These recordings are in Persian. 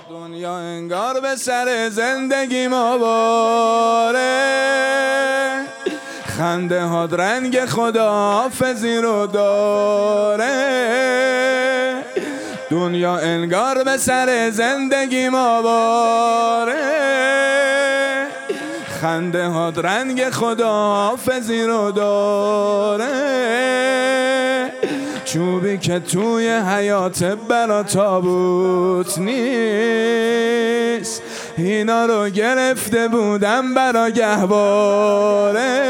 دنیا انگار به سر زندگی ما باره، خنده ها رنگ خداحافظی رو داره. دنیا انگار به سر زندگی ما باره، خنده ها رنگ خداحافظی رو داره. چوبی که توی حیات برا تابوت نیست، اینا رو گرفته بودم برا گهواره.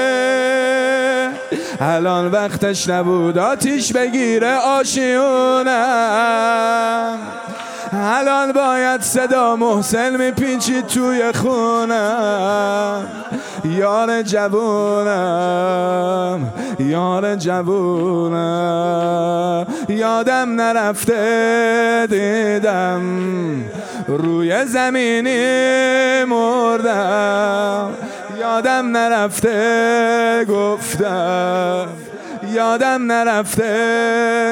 الان وقتش نبود آتیش بگیره آشیونم، الان باید صدا محسن میپیچید توی خونم. یار جوونم، یار جوونم، یادم نرفته دیدم روی زمینی مردم. یادم نرفته گفتم، یادم نرفته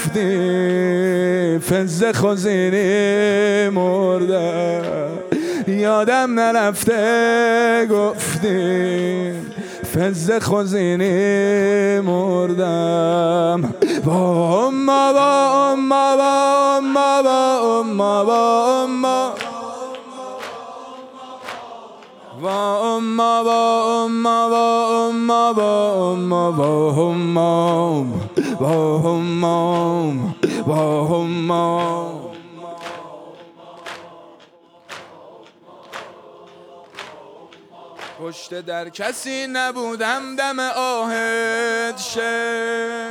گفتی فز خوزینی مردم. یادم نرفته گفتی فز خوزینی مردم. با اما با اما با اما با اما با اما با اما با اما با اما با اما با همام با همام با همام. پشت در کسی نبودم دم آهت شه،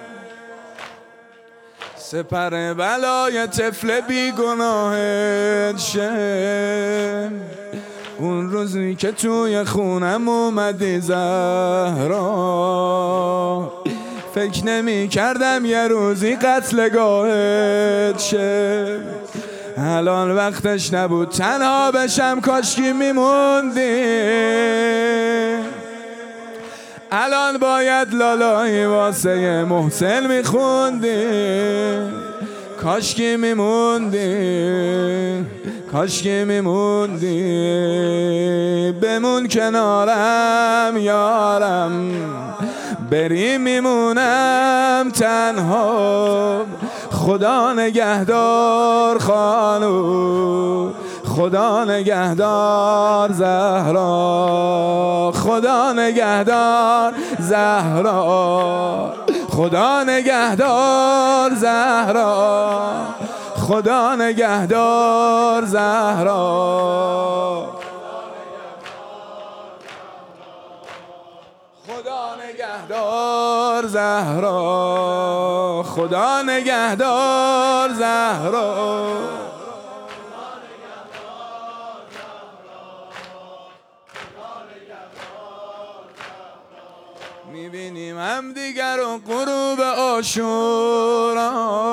سپر بلای طفل بیگناهت شه. اون روزی که توی خونم اومدی زهرا، فکر نمی کردم یه روزی قتلگاهت شه. الان وقتش نبود تنها بشم کاشکی میموندی، الان باید لالایی واسه محسن میخوندی. کاشکی میموندی، کاشکی میموندی، بمون کنارم یارم، بری میمونم تنها. خدا نگهدار خانو، خدا نگهدار زهرا، خدا نگهدار زهرا، خدا نگهدار زهرا، خدا نگهدار زهرا، خدا نگهدار زهرا، خدا نگهدار زهرا. میبینیم هم دیگر و غروب عاشورا،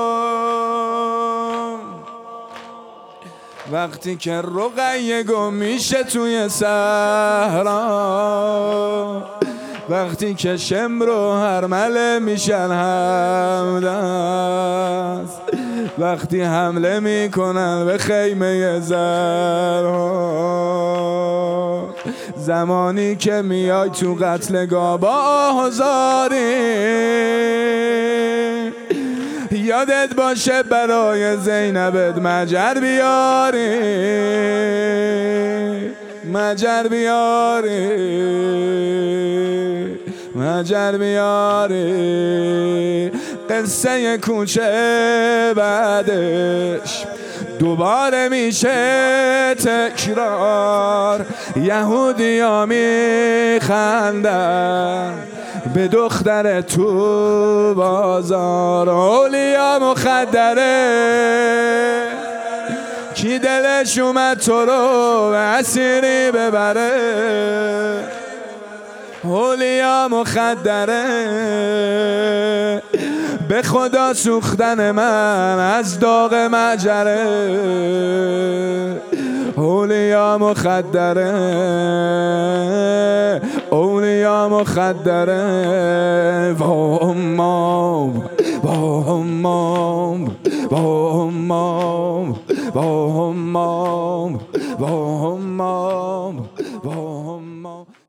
وقتی که رقیه گم میشه توی صحرا، وقتی که شمر و هرمله میشن همدست، وقتی حمله میکنن به خیمه زرها، زمانی که میای تو قتلگاه با آهزاری، یادت باشه برای زینبت مجر بیاری، مجر بیاری، مجر بیاری. قصه کوچه بعدش دوباره میشه تکرار، یهودیا میخندن به دختر تو بازار. اولیا مخدره کی دلش اومد تو رو به اسیری ببره، اولیا مخدره به خدا سوختن من از داغ مجره، اولیا مخدره، اولیا مخدره. با امام، با امام، با امام، با هم